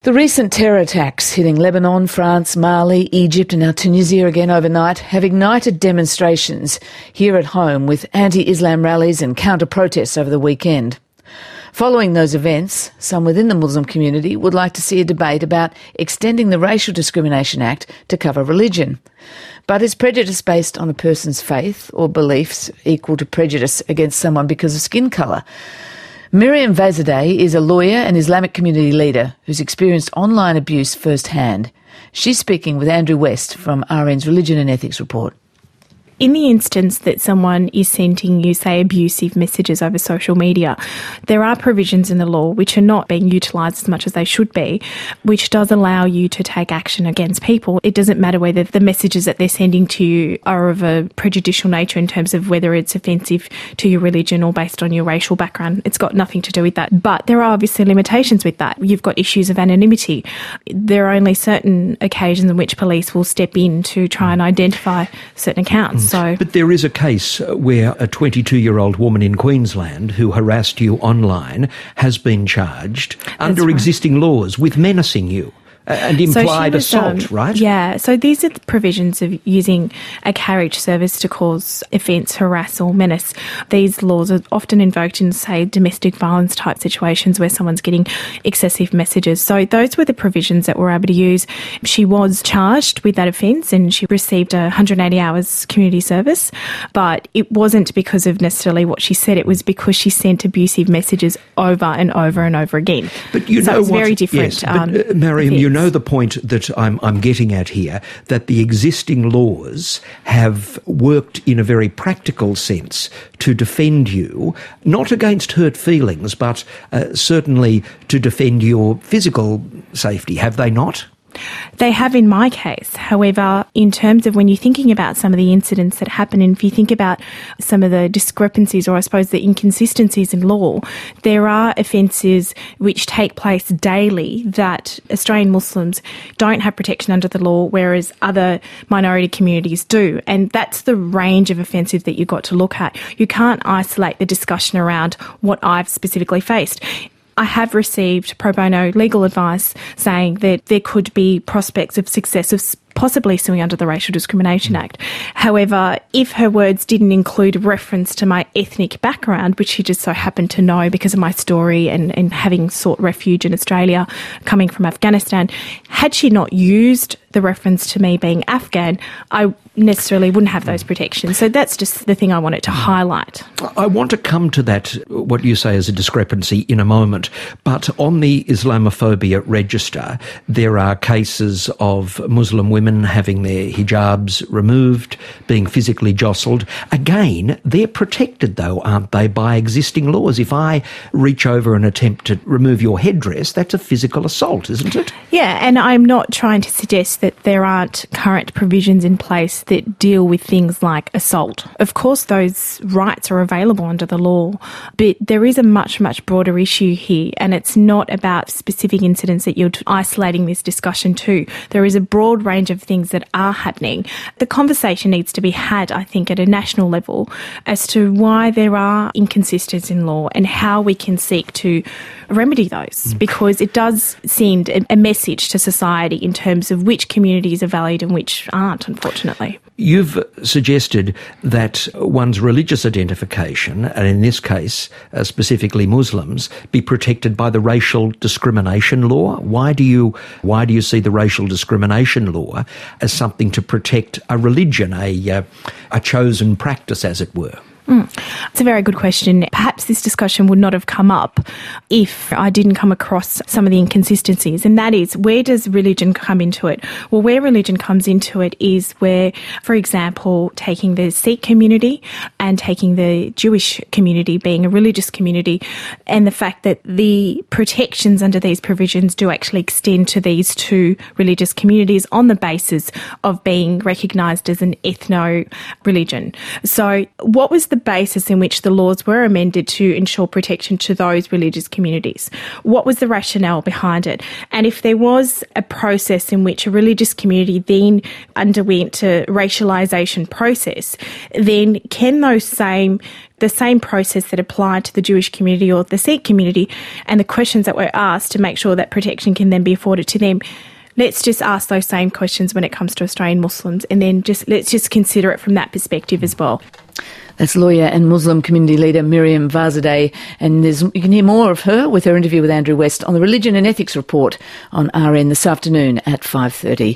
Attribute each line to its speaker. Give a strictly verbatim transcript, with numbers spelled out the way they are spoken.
Speaker 1: The recent terror attacks hitting Lebanon, France, Mali, Egypt and now Tunisia again overnight have ignited demonstrations here at home with anti-Islam rallies and counter-protests over the weekend. Following those events, some within the Muslim community would like to see a debate about extending the Racial Discrimination Act to cover religion. But is prejudice based on a person's faith or beliefs equal to prejudice against someone because of skin colour? Miriam Vazadeh is a lawyer and Islamic community leader who's experienced online abuse firsthand. She's speaking with Andrew West from R N's Religion and Ethics Report.
Speaker 2: In the instance that someone is sending you, say, abusive messages over social media, there are provisions in the law which are not being utilised as much as they should be, which does allow you to take action against people. It doesn't matter whether the messages that they're sending to you are of a prejudicial nature in terms of whether it's offensive to your religion or based on your racial background. It's got nothing to do with that. But there are obviously limitations with that. You've got issues of anonymity. There are only certain occasions in which police will step in to try and identify certain accounts. So,
Speaker 3: but there is a case where a twenty-two-year-old woman in Queensland who harassed you online has been charged under
Speaker 2: right.
Speaker 3: existing laws with menacing you. And implied
Speaker 2: so was,
Speaker 3: assault,
Speaker 2: um,
Speaker 3: right?
Speaker 2: Yeah, so these are the provisions of using a carriage service to cause offence, harass or menace. These laws are often invoked in, say, domestic violence type situations where someone's getting excessive messages. So those were the provisions that we're able to use. She was charged with that offence and she received one hundred eighty hours community service, but it wasn't because of necessarily what she said, it was because she sent abusive messages over and over and over again.
Speaker 3: But you
Speaker 2: so
Speaker 3: know
Speaker 2: it's
Speaker 3: what?
Speaker 2: very different.
Speaker 3: Yes, but, uh, Mariam,
Speaker 2: offence.
Speaker 3: you know the point that I'm, I'm getting at here, that the existing laws have worked in a very practical sense to defend you, not against hurt feelings, but uh, certainly to defend your physical safety, have they not?
Speaker 2: They have in my case. However, in terms of when you're thinking about some of the incidents that happen, and if you think about some of the discrepancies or I suppose the inconsistencies in law, there are offences which take place daily that Australian Muslims don't have protection under the law, whereas other minority communities do. And that's the range of offences that you've got to look at. You can't isolate the discussion around what I've specifically faced. I have received pro bono legal advice saying that there could be prospects of success of possibly suing under the Racial Discrimination Act. However, if her words didn't include reference to my ethnic background, which she just so happened to know because of my story and, and having sought refuge in Australia, coming from Afghanistan, had she not used the reference to me being Afghan, I necessarily wouldn't have those protections. So that's just the thing I wanted to highlight.
Speaker 3: I want to come to that, what you say is a discrepancy, in a moment. But on the Islamophobia register, there are cases of Muslim women having their hijabs removed, being physically jostled. Again, they're protected though, aren't they, by existing laws? If I reach over and attempt to remove your headdress, that's a physical assault, isn't it?
Speaker 2: Yeah, and I'm not trying to suggest that there aren't current provisions in place that deal with things like assault. Of course, those rights are available under the law, but there is a much, much broader issue here, and it's not about specific incidents that you're isolating this discussion to. There is a broad range of things that are happening. The conversation needs to be had, I think, at a national level as to why there are inconsistencies in law and how we can seek to remedy those, mm. because it does send a, a message to society in terms of which communities are valued and which aren't, unfortunately.
Speaker 3: You've suggested that one's religious identification, and in this case uh, specifically Muslims, be protected by the racial discrimination law. Why do you why do you see the racial discrimination law as something to protect a religion, a uh, a chosen practice, as it were?
Speaker 2: Mm. It's a very good question. Perhaps this discussion would not have come up if I didn't come across some of the inconsistencies, and that is, where does religion come into it? Well, where religion comes into it is where, for example, taking the Sikh community and taking the Jewish community being a religious community, and the fact that the protections under these provisions do actually extend to these two religious communities on the basis of being recognised as an ethno-religion. So what was the basis in which the laws were amended to ensure protection to those religious communities? What was the rationale behind it? And if there was a process in which a religious community then underwent a racialisation process, then can those same the same process that applied to the Jewish community or the Sikh community and the questions that were asked to make sure that protection can then be afforded to them, let's just ask those same questions when it comes to Australian Muslims, and then just let's just consider it from that perspective as well.
Speaker 1: That's lawyer and Muslim community leader Miriam Vazadeh, and there's, you can hear more of her with her interview with Andrew West on the Religion and Ethics Report on R N this afternoon at five thirty.